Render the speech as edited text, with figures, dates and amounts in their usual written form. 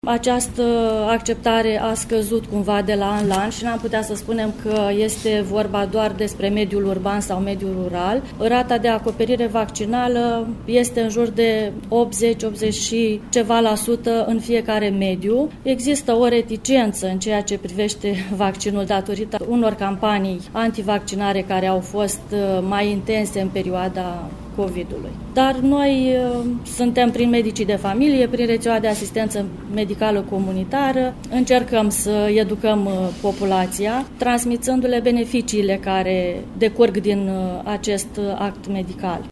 Această acceptare a scăzut cumva de la an la an și n-am putea să spunem că este vorba doar despre mediul urban sau mediul rural. Rata de acoperire vaccinală este în jur de 80 și ceva la sută în fiecare mediu. Există o reticență în ceea ce privește vaccinul datorită unor campanii antivaccinare care au fost mai intense în perioada COVID-ului. Dar noi suntem prin medicii de familie, prin rețeaua de asistență medicală comunitară, încercăm să educăm populația, transmițându-le beneficiile care decurg din acest act medical.